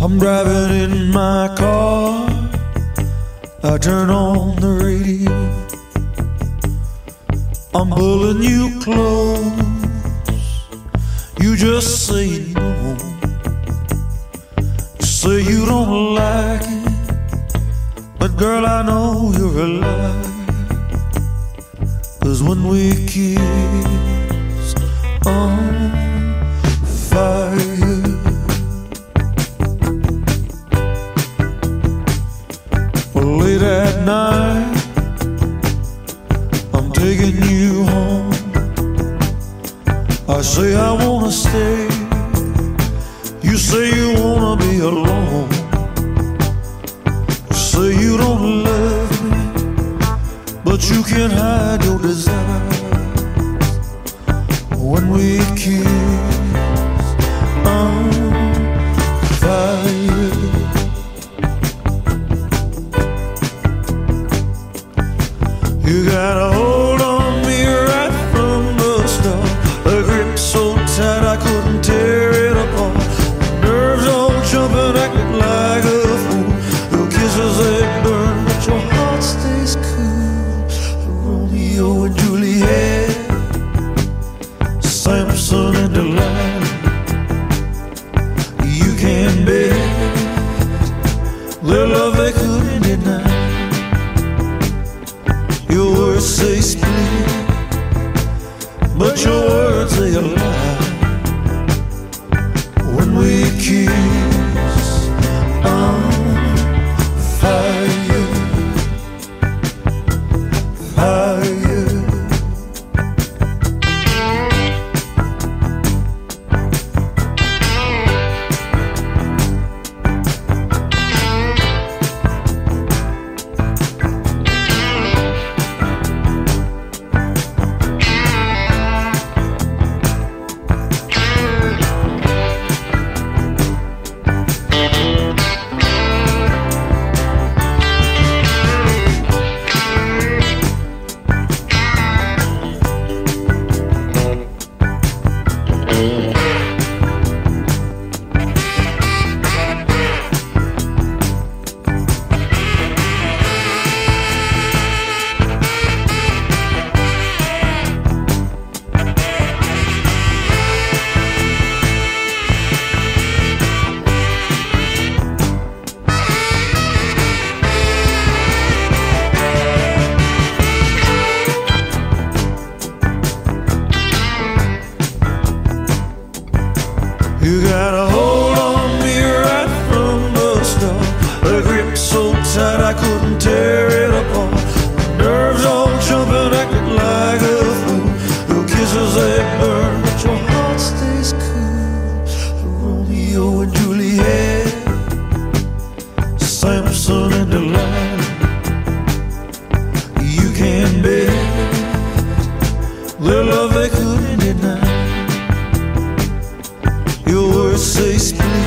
I'm driving in my car, I turn on the radio. I'm pulling you close, you just say no. You say you don't like it, but girl, I know you're a liar. 'Cause when we kiss on fire, late at night, I'm taking you home. I say I wanna stay, you say you wanna be alone. You say you don't love me, but you can't hide your desire. When we kiss on fire, you got a hold on me right from the start, a grip so tight I couldn't tear it apart. Nerves all jumping, acting like a fool. Your kisses they burn, but your heart stays cool. Romeo and Juliet, Samson and Delilah. You can't bet their love they couldn't deny. Your words say split, but your words say a lie. When we kiss on fire, fire. You got a hold on me right from the start, a grip so tight I couldn't tear it apart. Nerves all jumping, acting like a fool. Your kisses they burn, but your heart stays cool. Romeo and Juliet, Samson and Delilah. You can't bet their love they couldn't deny. Your words say split,